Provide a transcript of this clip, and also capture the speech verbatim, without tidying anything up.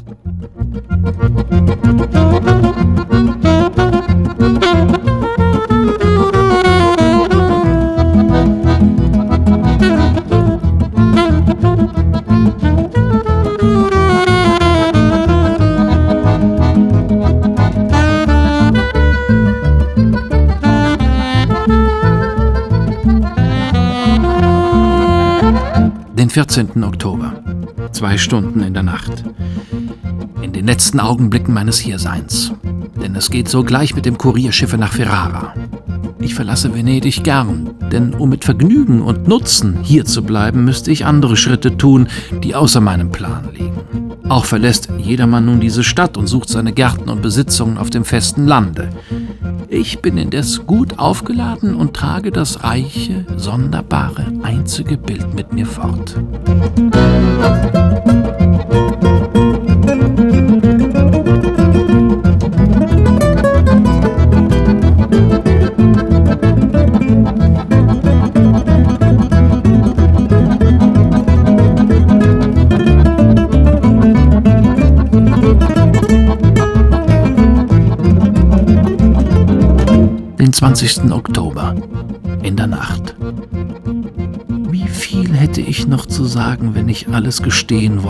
Den vierzehnten Oktober. Zwei Stunden in der Nacht. In den letzten Augenblicken meines Hierseins. Denn es geht sogleich mit dem Kurierschiffe nach Ferrara. Ich verlasse Venedig gern, denn um mit Vergnügen und Nutzen hier zu bleiben, müsste ich andere Schritte tun, die außer meinem Plan liegen. Auch verlässt jedermann nun diese Stadt und sucht seine Gärten und Besitzungen auf dem festen Lande. Ich bin indes gut aufgeladen und trage das reiche, sonderbare, einzige Bild mit mir fort. Den zwanzigsten Oktober, in der Nacht. Wie viel hätte ich noch zu sagen, wenn ich alles gestehen wollte,